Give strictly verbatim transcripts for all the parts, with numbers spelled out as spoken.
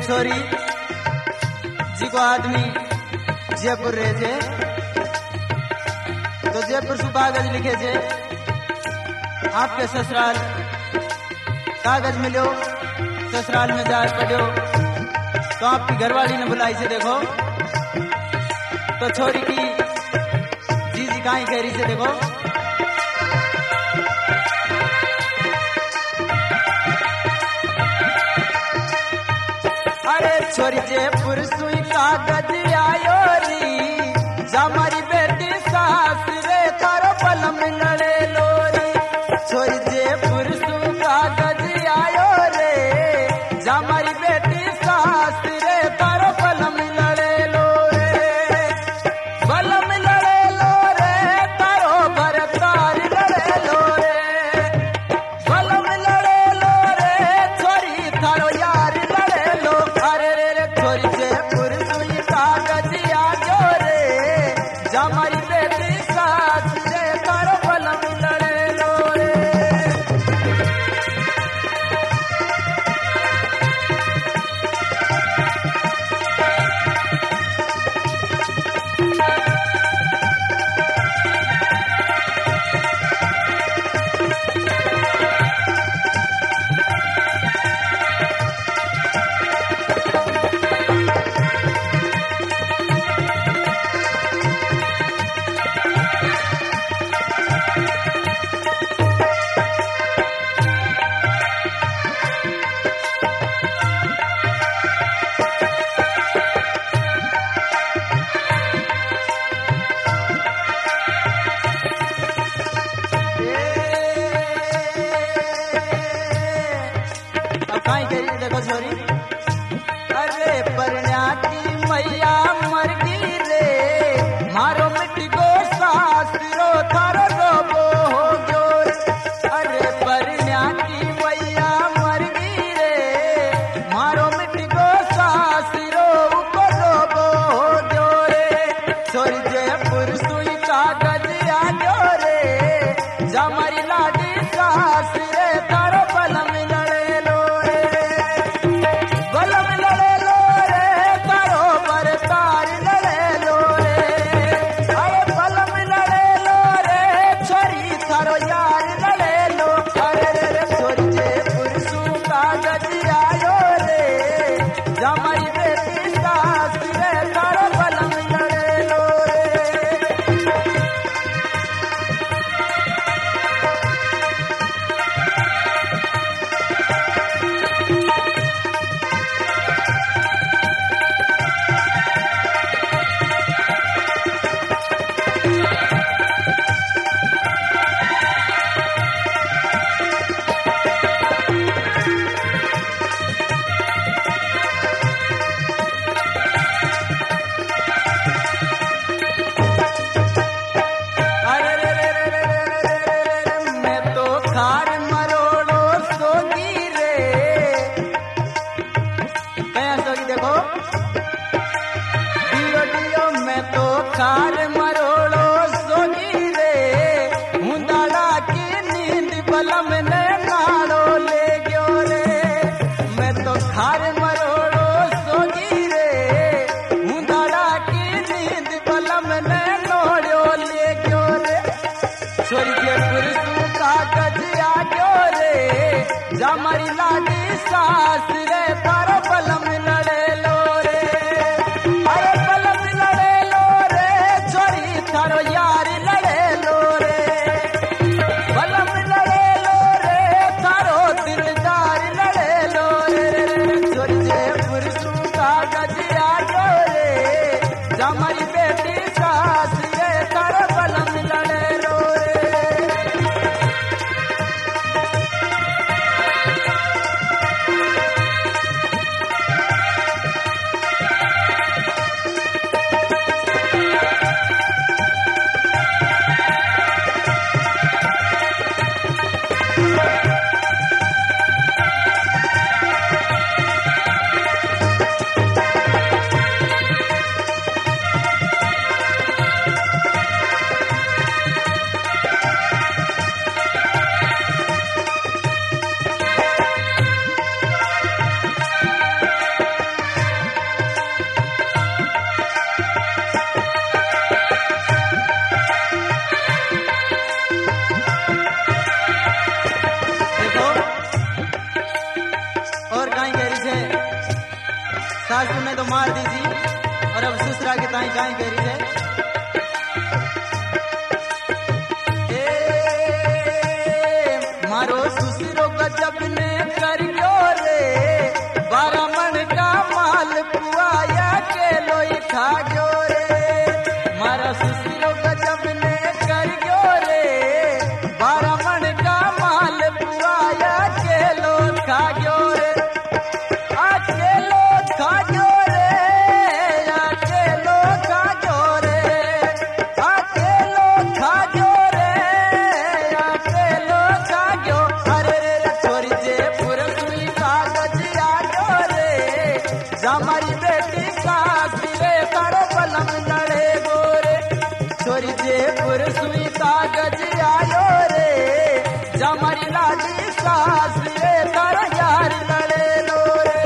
छोरी जी को आदमी जयपुर रहे जे तो जयपुर से कागज लिखे जे आपके ससुराल कागज मिलो ससुराल में जाए पड़ो तो आपकी घरवाली ने बुलाई से देखो तो छोरी की जीजी कहीं कह रही से देखो अरे छोरी जयपुर सुई कागज आयो री जमारी बेटी सास रे तारो पलम लड़े लोरी छोरी जयपुर सुई कागज आयो रे जमारी बेटी सास रे तारो पलम लड़े लोरे पलम लड़े लोरे तारो भरतार लड़े लोरे पलम लड़े लोरे छोरी थारो यार लड़े लो अरे रे छोरी जयपुर सुई कागज आयो रे जमारी बेटी सास रे तारो पलम लड़े लोरे देखो छोरी अरे परण्या की मैया मर गई रे मारो मिट्टी को सास रो थारो रोबो हो गयो अरे परण्या की मैया मर गई रे मारो मिट्टी को सास रो को रोबो हो गयो रे छोरी जयपुर सुई कागज आयो रे जमारी लाडी सास रे तारो पलम लड़े लो रे काई करी रे ए मारो सुसरो गजब ने कर गयो रे बारह मन का माल पुआया के लोई खा गयो रे मारा सुसरो गजब ने कर गयो रे बारह मन का माल पुआया के लो खा गयो रे अकेलो खा गयो रे अकेलो खा गयो रे अकेलो खा गयो रे अकेलो खा गयो अरे रे छोरी जे पुरसुई कागज आ गयो रे हमारी बेटी सास रे तारो बलम लड़े गोरे छोरी जे पुरसुई कागज आयो रे हमारी लाली सास रे तारो यार लड़े लो रे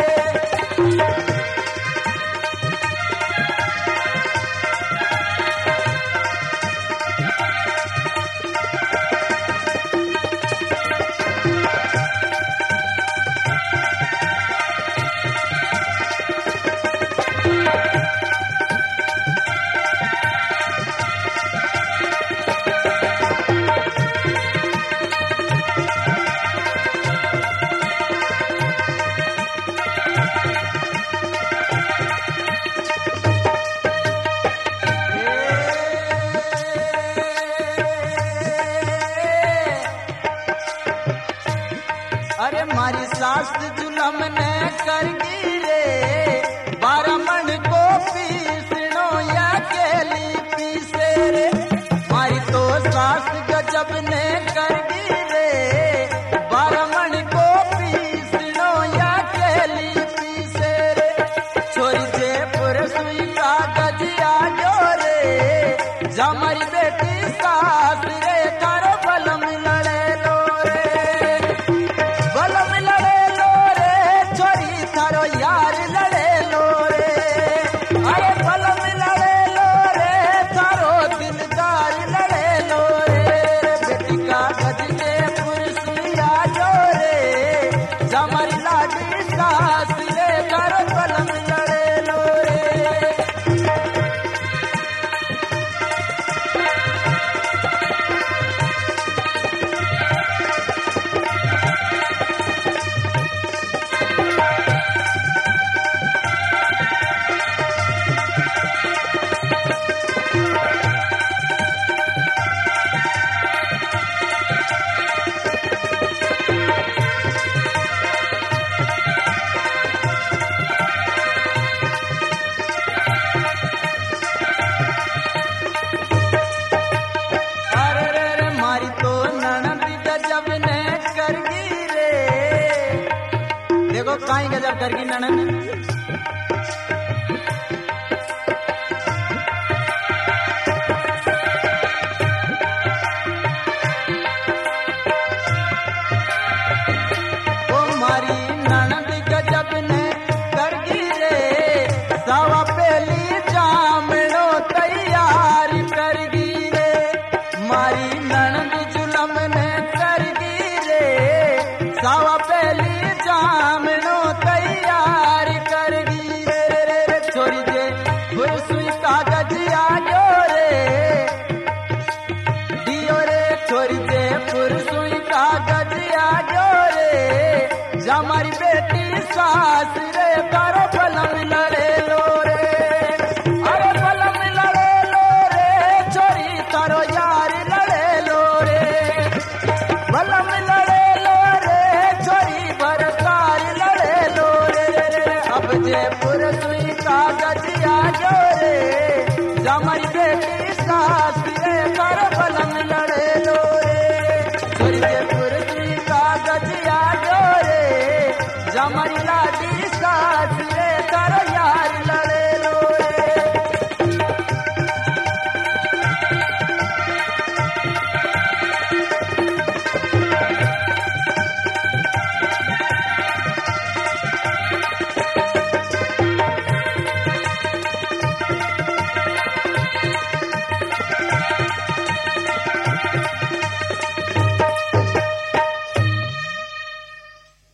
अरे मारी सास जुलम ने कर गिरे बारह मन को पीसनो या केली पीसे रे मारी तो सास गजब ने कर गिरे बारह मन को पीसनो या केली पीसे रे छोरी जे पुरसुई कागज आ गयो रे हमारी बेटी सास रे तारो बलम लड़े लो रे बलम लड़े लो रे छोरी थारो यार लड़े लो रे अरे बलम लड़े लो रे थारो दिलदार लड़े लो रे बेटी का गज के पुरसुई आ जो रे हमारी लाडी सास रे थारो बलम लड़े लो रे अरे रे रे मारी तो ननद गजब ने कर गिरे देखो काई गजब कर गी ननद ओ मारी ननद गजब ने कर गिरे सावा पेली जामनो तैयार कर गिरे मारी ननद जुलम ने कर गिरे सावा पेली जामनो तैयार कर गिरे रे रे छोरी जे पुरसुई कागज आ गयो रे दियो रे छोरी जे पुरसुई कागज आ गयो रे हमारी बेटी सास रे